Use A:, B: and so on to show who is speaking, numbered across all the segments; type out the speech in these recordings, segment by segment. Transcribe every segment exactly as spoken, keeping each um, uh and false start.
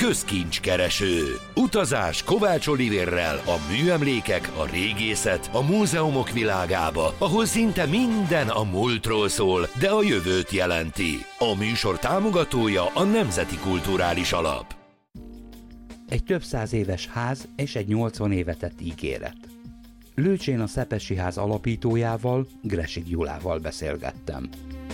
A: Közkincskereső. Utazás Kovács Olivérrel a műemlékek, a régészet, a múzeumok világába, ahol szinte minden a múltról szól, de a jövőt jelenti. A műsor támogatója a Nemzeti Kulturális Alap.
B: Egy több száz éves ház és egy nyolcvan éve tett ígéret. Lőcsén a Szepessy ház alapítójával, Gressik Gyulával beszélgettem.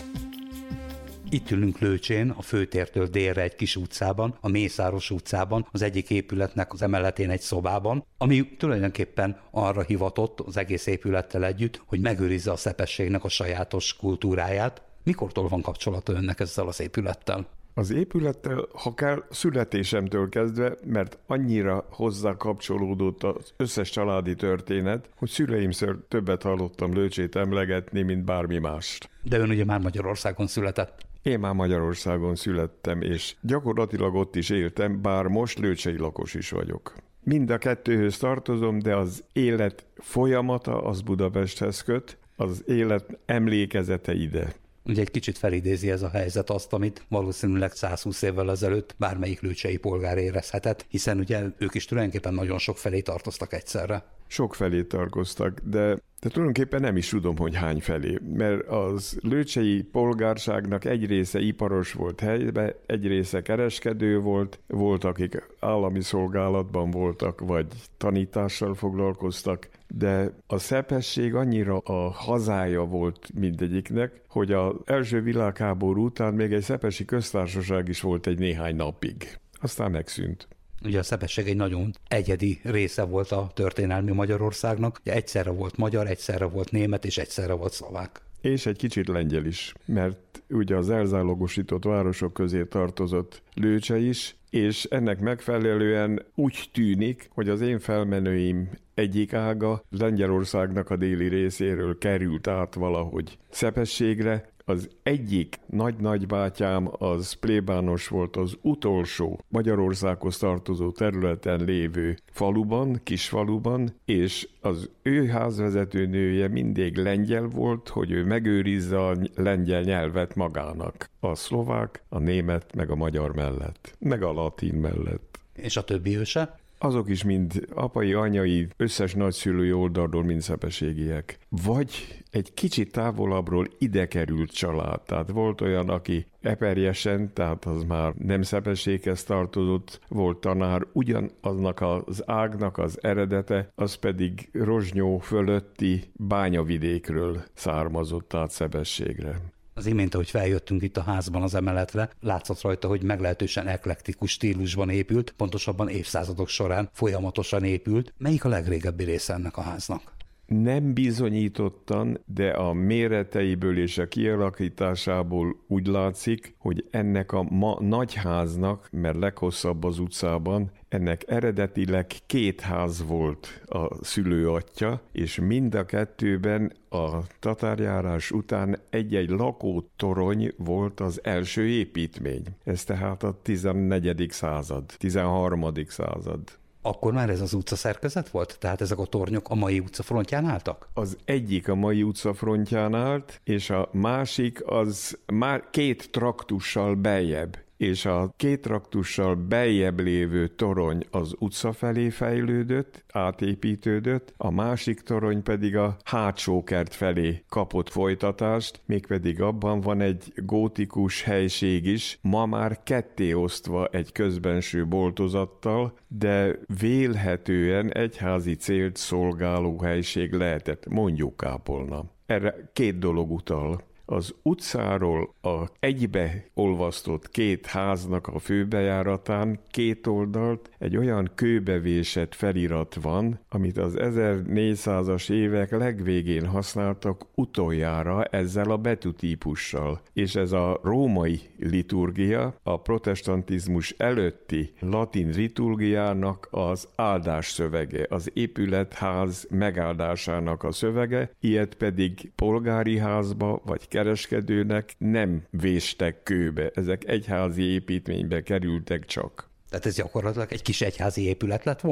B: Itt ülünk Lőcsén, a főtértől délre egy kis utcában, a Mészáros utcában, az egyik épületnek az emeletén egy szobában, ami tulajdonképpen arra hivatott az egész épülettel együtt, hogy megőrizze a szepességnek a sajátos kultúráját. Mikortól van kapcsolata önnek ezzel az épülettel?
C: Az épülettel, ha kell, születésemtől kezdve, mert annyira hozzá kapcsolódott az összes családi történet, hogy szüleimször többet hallottam Lőcsét emlegetni, mint bármi mást.
B: De ön ugye már Magyarországon született.
C: Én már Magyarországon születtem, és gyakorlatilag ott is éltem, bár most lőcsei lakos is vagyok. Mind a kettőhöz tartozom, de az élet folyamata az Budapesthez köt, az élet emlékezete ide.
B: Ugye egy kicsit felidézi ez a helyzet azt, amit valószínűleg száz húsz évvel ezelőtt bármelyik lőcsei polgár érezhetett, hiszen ugye ők is tulajdonképpen nagyon sok felé tartoztak egyszerre.
C: Sok felé tartoztak, de, de tulajdonképpen nem is tudom, hogy hány felé, mert az lőcsei polgárságnak egy része iparos volt helyben, egy része kereskedő volt, volt, akik állami szolgálatban voltak, vagy tanítással foglalkoztak, de a szepesség annyira a hazája volt mindegyiknek, hogy az első világháború után még egy szepessy köztársaság is volt egy néhány napig. Aztán megszűnt.
B: Ugye a szepesség egy nagyon egyedi része volt a történelmi Magyarországnak, ugye egyszerre volt magyar, egyszerre volt német és egyszerre volt szlovák.
C: És egy kicsit lengyel is, mert ugye az elzálogosított városok közé tartozott Lőcse is, és ennek megfelelően úgy tűnik, hogy az én felmenőim egyik ága Lengyelországnak a déli részéről került át valahogy Szepességre. Az egyik nagy-nagybátyám az plébános volt az utolsó Magyarországhoz tartozó területen lévő faluban, kisfaluban, és az ő házvezető nője mindig lengyel volt, hogy ő megőrizze a lengyel nyelvet magának. A szlovák, a német, meg a magyar mellett, meg a latin mellett.
B: És a többi őse?
C: Azok is mind apai, anyai, összes nagyszülői oldalról mind szepességiek. Vagy egy kicsit távolabbról ide került család. Tehát volt olyan, aki Eperjesen, tehát az már nem szepességhez tartozott, volt tanár, ugyanaznak az ágnak az eredete, az pedig Rozsnyó fölötti Bányavidékről származott át Szepességre.
B: Az imént, ahogy feljöttünk itt a házban az emeletre, látszott rajta, hogy meglehetősen eklektikus stílusban épült, pontosabban évszázadok során folyamatosan épült. Melyik a legrégebbi része ennek a háznak?
C: Nem bizonyítottan, de a méreteiből és a kialakításából úgy látszik, hogy ennek a ma nagyháznak, mert leghosszabb az utcában, ennek eredetileg két ház volt a szülőatya, és mind a kettőben a tatárjárás után egy-egy lakótorony volt az első építmény. Ez tehát a tizennegyedik század, tizenharmadik század.
B: Akkor már ez az utca szerkezet volt? Tehát ezek a tornyok a mai utca frontján álltak?
C: Az egyik a mai utca frontján állt, és a másik az már két traktussal beljebb. És a két traktussal beljebb lévő torony az utca felé fejlődött, átépítődött, a másik torony pedig a hátsó kert felé kapott folytatást, mégpedig abban van egy gótikus helység is, ma már ketté osztva egy közbenső boltozattal, de vélhetően egyházi célt szolgáló helység lehetett, mondjuk Kápolna. Erre két dolog utal. Az utcáról a egybe olvasztott két háznak a főbejáratán két oldalt egy olyan kőbevésett felirat van, amit az ezernégyszázas évek legvégén használtak utoljára ezzel a betűtípussal. És ez a római liturgia, a protestantizmus előtti latin liturgiának az áldás szövege, az épületház megáldásának a szövege, ilyet pedig polgári házba vagy kereskedőnek nem véstek kőbe, ezek egyházi építménybe kerültek csak.
B: Tehát ez gyakorlatilag egy kis egyházi épület lett volna?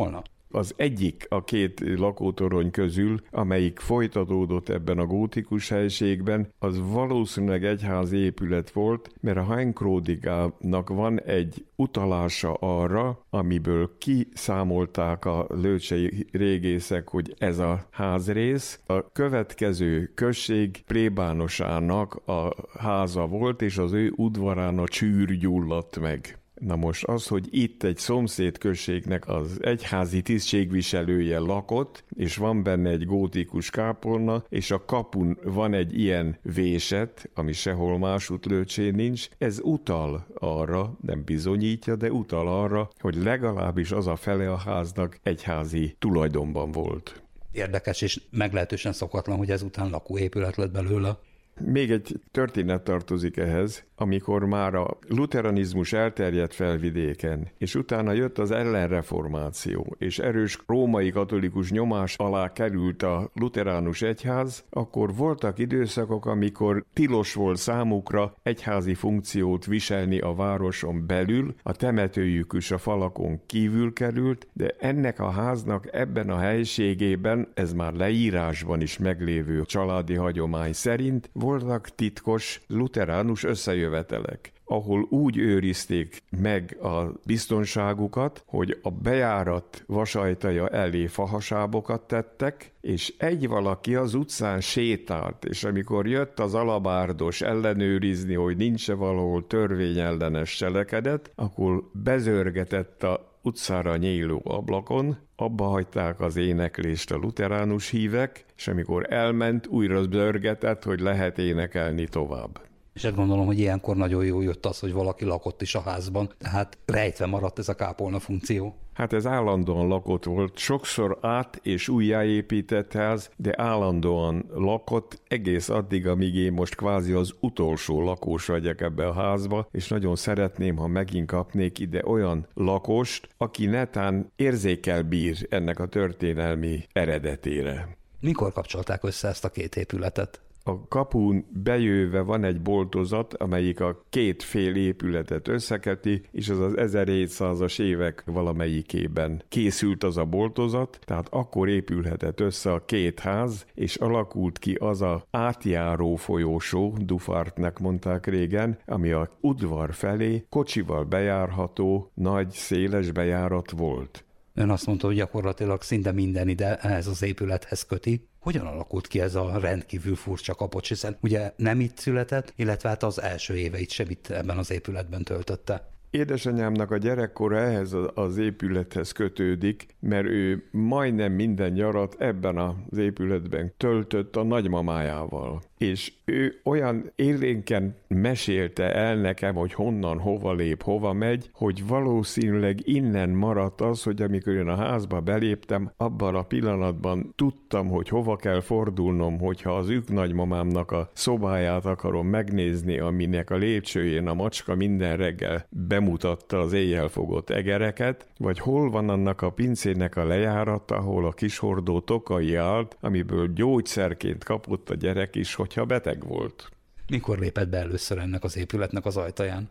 C: Az egyik a két lakótorony közül, amelyik folytatódott ebben a gótikus helységben, az valószínűleg egyházi épület volt, mert a Heinkródigának van egy utalása arra, amiből kiszámolták a lőcsei régészek, hogy ez a házrész a következő község plébánosának a háza volt, és az ő udvarán a csűr gyulladt meg. Na most az, hogy itt egy szomszédközségnek az egyházi tisztségviselője lakott, és van benne egy gótikus kápolna, és a kapun van egy ilyen véset, ami sehol másút Lőcsén nincs, ez utal arra, nem bizonyítja, de utal arra, hogy legalábbis az a fele a háznak egyházi tulajdonban volt.
B: Érdekes és meglehetősen szokatlan, hogy ezután lakóépület lett belőle.
C: Még egy történet tartozik ehhez, amikor már a luteranizmus elterjedt felvidéken, és utána jött az ellenreformáció, és erős római katolikus nyomás alá került a luteránus egyház, akkor voltak időszakok, amikor tilos volt számukra egyházi funkciót viselni a városon belül, a temetőjük is a falakon kívül került, de ennek a háznak ebben a helységében, ez már leírásban is meglévő családi hagyomány szerint, voltak titkos luteránus összejövetelek, ahol úgy őrizték meg a biztonságukat, hogy a bejárat vasajtaja elé fahasábokat tettek, és egy valaki az utcán sétált, és amikor jött az alabárdos ellenőrizni, hogy nincs-e valahol törvényellenes cselekedet, akkor bezörgetett a utcára nyíló ablakon, abba hagyták az éneklést a luteránus hívek, és amikor elment, újra zörgetett, hogy lehet énekelni tovább.
B: És hát gondolom, hogy ilyenkor nagyon jó jött az, hogy valaki lakott is a házban, tehát rejtve maradt ez a kápolna funkció.
C: Hát ez állandóan lakott volt, sokszor át- és újjáépített ház, de állandóan lakott egész addig, amíg én most kvázi az utolsó lakós vagyok ebbe a házba, és nagyon szeretném, ha megint kapnék ide olyan lakost, aki netán érzékel bír ennek a történelmi eredetére.
B: Mikor kapcsolták össze ezt a két épületet?
C: A kapun bejöve van egy boltozat, amelyik a két fél épületet összeketi, és az az ezerhétszázas évek valamelyikében készült az a boltozat, tehát akkor épülhetett össze a két ház, és alakult ki az a átjáró folyósó, Dufartnek mondták régen, ami a udvar felé kocsival bejárható, nagy, széles bejárat volt.
B: Ön azt mondta, hogy gyakorlatilag szinte minden ide ehhez az épülethez köti. Hogyan alakult ki ez a rendkívül furcsa kapocs, hiszen ugye nem itt született, illetve hát az első éveit sem itt ebben az épületben töltötte?
C: Édesanyámnak a gyerekkora ehhez az épülethez kötődik, mert ő majdnem minden nyarat ebben az épületben töltött a nagymamájával. És ő olyan élénken mesélte el nekem, hogy honnan, hova lép, hova megy, hogy valószínűleg innen maradt az, hogy amikor én a házba beléptem, abban a pillanatban tudtam, hogy hova kell fordulnom, hogyha az ők nagymamámnak a szobáját akarom megnézni, aminek a lépcsőjén a macska minden reggel bemutatta az éjjel fogott egereket, vagy hol van annak a pincének a lejárata, ahol a kishordó Tokai állt, amiből gyógyszerként kapott a gyerek is, hogyha beteg volt.
B: Mikor lépett be először ennek az épületnek az ajtaján?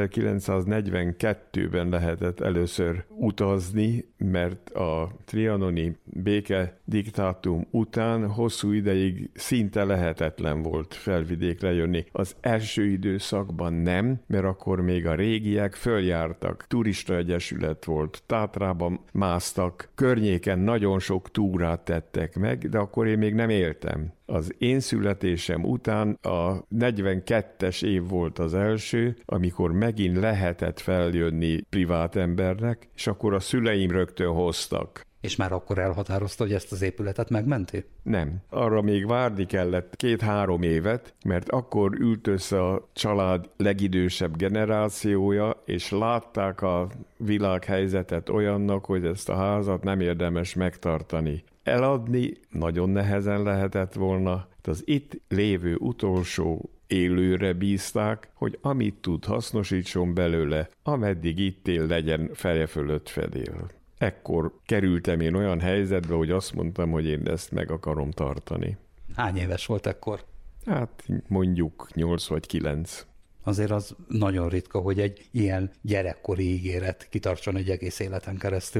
C: ezerkilencszáznegyvenkettőben lehetett először utazni, mert a trianoni béke diktátum után hosszú ideig szinte lehetetlen volt felvidékre jönni. Az első időszakban nem, mert akkor még a régiek följártak, turistaegyesület volt, Tátrában másztak, környéken nagyon sok túrát tettek meg, de akkor én még nem éltem. Az én születésem után a negyvenkettes év volt az első, amikor megint lehetett feljönni privát embernek, és akkor a szüleim rögtön hoztak.
B: És már akkor elhatározta, hogy ezt az épületet megmenti?
C: Nem. Arra még várni kellett két-három évet, mert akkor ült össze a család legidősebb generációja, és látták a világhelyzetet olyannak, hogy ezt a házat nem érdemes megtartani. Eladni nagyon nehezen lehetett volna, az itt lévő utolsó élőre bízták, hogy amit tud, hasznosítson belőle, ameddig itt él, legyen feje fölött fedél. Ekkor kerültem én olyan helyzetbe, hogy azt mondtam, hogy én ezt meg akarom tartani.
B: Hány éves volt ekkor?
C: Hát mondjuk nyolc vagy kilenc.
B: Azért az nagyon ritka, hogy egy ilyen gyerekkori ígéret kitartson egy egész életen keresztül.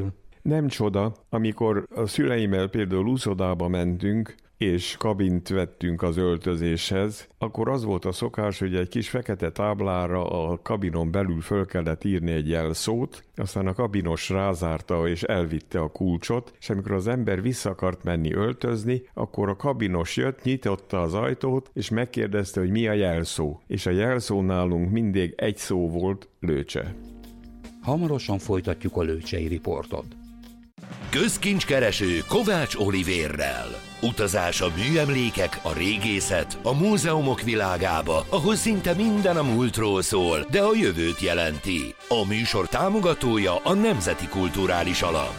C: Nem csoda, amikor a szüleimmel például úszodába mentünk, és kabint vettünk az öltözéshez, akkor az volt a szokás, hogy egy kis fekete táblára a kabinon belül föl kellett írni egy jelszót, aztán a kabinos rázárta és elvitte a kulcsot, és amikor az ember vissza akart menni öltözni, akkor a kabinos jött, nyitotta az ajtót, és megkérdezte, hogy mi a jelszó. És a jelszó nálunk mindig egy szó volt, Lőcse.
B: Hamarosan folytatjuk a lőcsei riportot.
A: Közkincskereső Kovács Olivérrel. Utazás a műemlékek, a régészet, a múzeumok világába, ahol szinte minden a múltról szól, de a jövőt jelenti. A műsor támogatója a Nemzeti Kulturális Alap.